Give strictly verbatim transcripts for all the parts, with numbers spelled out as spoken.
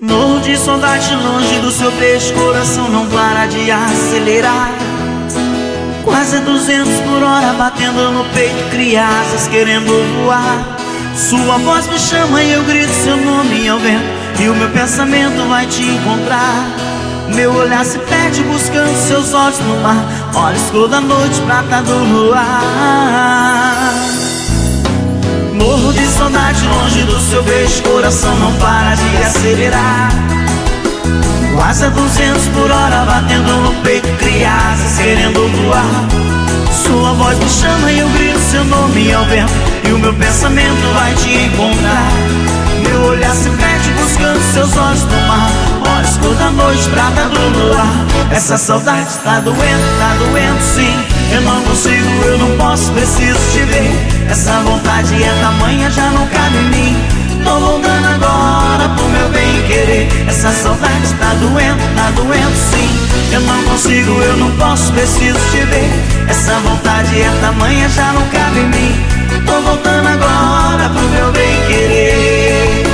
Morro de saudade longe do seu beijo, coração não para de acelerar. Quase duzentos por hora batendo no peito, cria asas querendo voar. Sua voz me chama e eu grito seu nome ao vento, e o meu pensamento vai te encontrar. Meu olhar se perde buscando seus olhos no mar, olhos cor da noite, prata do luar. Morro de saudade longe do seu beijo, coração não para de acelerar. Quase a duzentos por hora batendo no peito, cria asas querendo voar. Sua voz me chama e eu grito seu nome ao vento, e o meu pensamento vai te encontrar. Meu olhar se perde buscando seus olhos no mar, olhos cor da noite, prata do luar. Essa saudade tá doendo, tá doendo sim. Eu não consigo, eu não posso, preciso te ver. Essa vontade é tamanha, já não cabe em mim. Tô voltando agora pro meu bem querer. Essa saudade tá doendo, tá doendo sim. Eu não consigo, eu não posso, preciso te ver. Essa vontade é tamanha, já não cabe em mim. Tô voltando agora pro meu bem querer.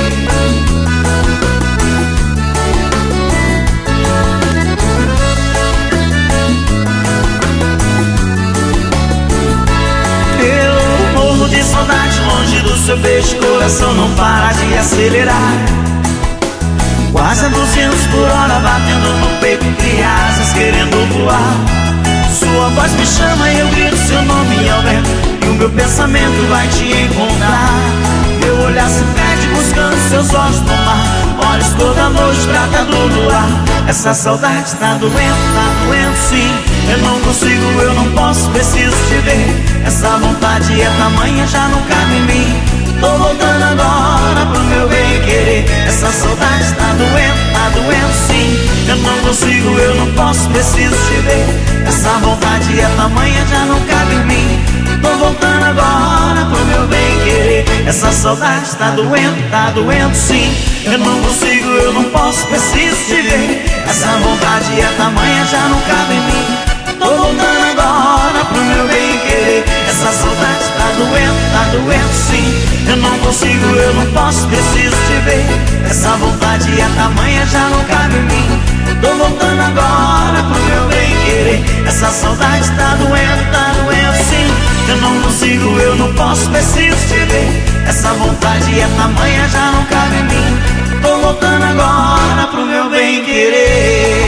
Eu morro de saudade longe do seu beijo, coração não para de acelerar. Quase a duzentos por hora batendo no peito, cria asas querendo voar. Sua voz me chama e eu grito seu nome ao vento, e o meu pensamento vai te encontrar. Meu olhar se perde buscando seus olhos no mar, olhos cor da noite, prata do luar. Essa saudade tá doendo, tá doendo sim. Eu não consigo, eu não posso, preciso te ver. Essa vontade é tamanha, já não cabe em mim. Tô voltando agora pro meu bem querer. Essa saudade tá doendo, tá doendo sim. Eu não consigo, eu não posso, preciso te ver. Essa vontade é tamanha, já não cabe em mim. Tô voltando agora pro meu bem querer. Essa saudade tá doendo, tá doendo sim. Eu não consigo, eu não posso, preciso te ver. Essa vontade é tamanha, já não cabe em mim. Tô voltando agora pro meu bem querer. Essa saudade tá doendo, tá doendo sim. Eu não consigo, eu não posso, preciso te ver. Essa vontade é tamanha, já não cabe em mim. Tô voltando agora pro meu bem querer. Essa saudade tá doendo, tá doendo sim. Eu não consigo, eu não posso, preciso te ver. Essa vontade é tamanha, já não cabe em mim. Tô voltando agora pro meu bem querer.